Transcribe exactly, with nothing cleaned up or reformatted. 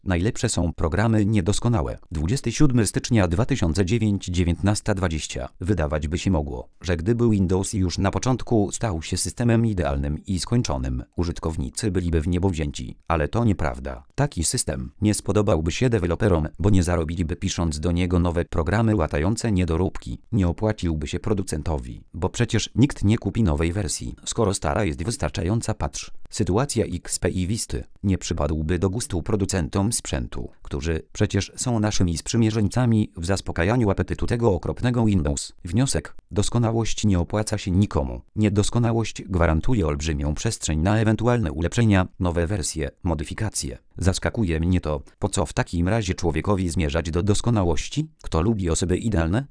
Najlepsze są programy niedoskonałe. dwudziestego siódmego stycznia dwa tysiące dziewiątego, dziewiętnasta dwadzieścia. Wydawać by się mogło, że gdyby Windows już na początku stał się systemem idealnym i skończonym, użytkownicy byliby w niebo wzięci. Ale to nieprawda. Taki system nie spodobałby się deweloperom, bo nie zarobiliby pisząc do niego nowe programy łatające niedoróbki. Nie opłaciłby się producentowi, bo przecież nikt nie kupi nowej wersji, skoro stara jest wystarczająca. Patrz. Sytuacja X P i Visty nie przypadłby do gustu producentom sprzętu, którzy przecież są naszymi sprzymierzeńcami w zaspokajaniu apetytu tego okropnego Windows. Wniosek: doskonałość nie opłaca się nikomu. Niedoskonałość gwarantuje olbrzymią przestrzeń na ewentualne ulepszenia, nowe wersje, modyfikacje. Zaskakuje mnie to, po co w takim razie człowiekowi zmierzać do doskonałości? Kto lubi osoby idealne?